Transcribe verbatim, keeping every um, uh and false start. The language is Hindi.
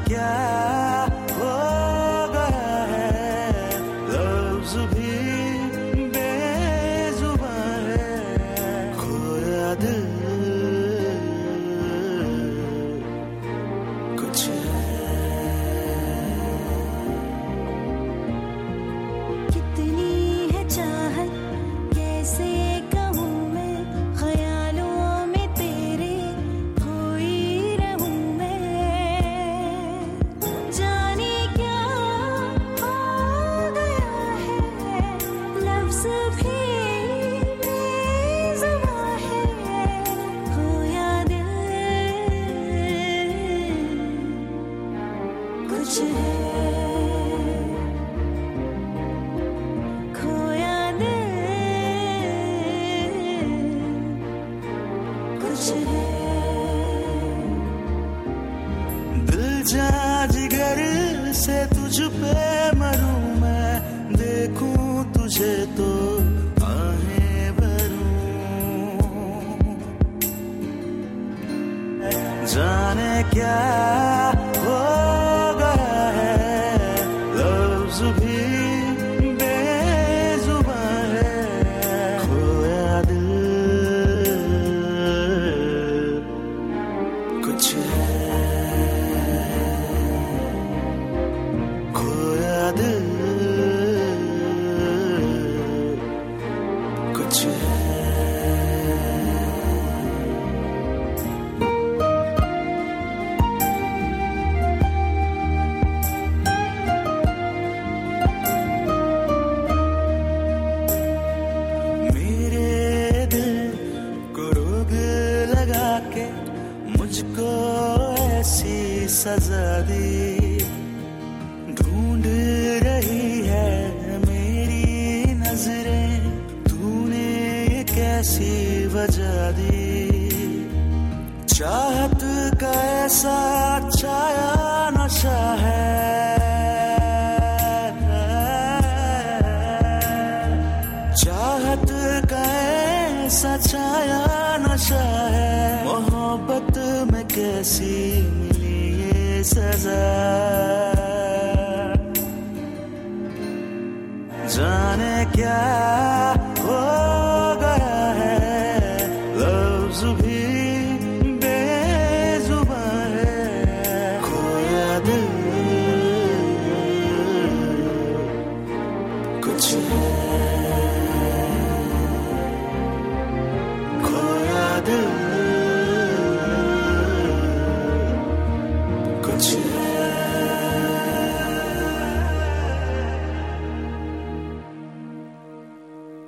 क्या हो गया है, लफ्ज़ भी बेज़ुबान है, खोया दिल कुछ जिगर से तुझ पे मरूं मैं, देखूं तुझे तो आहें भरूं, जाने क्या हो गया है, लफ्ज़ भी बेज़ुबान है, खोया दिल कुछ है, दिल कुछ है। मेरे दिल को रोग लगा के मुझको ऐसी सजा दी, ढूंढ रही है मेरी नजरें, तूने कैसी वजह दी, चाहत का ऐसा छाया नशा है, चाहत का ऐसा छाया नशा है, मोहब्बत में कैसी मिली ये सजा, जाने क्या हो गया है, लफ्ज़ भी बेज़ुबान है, खोया दिल कुछ है।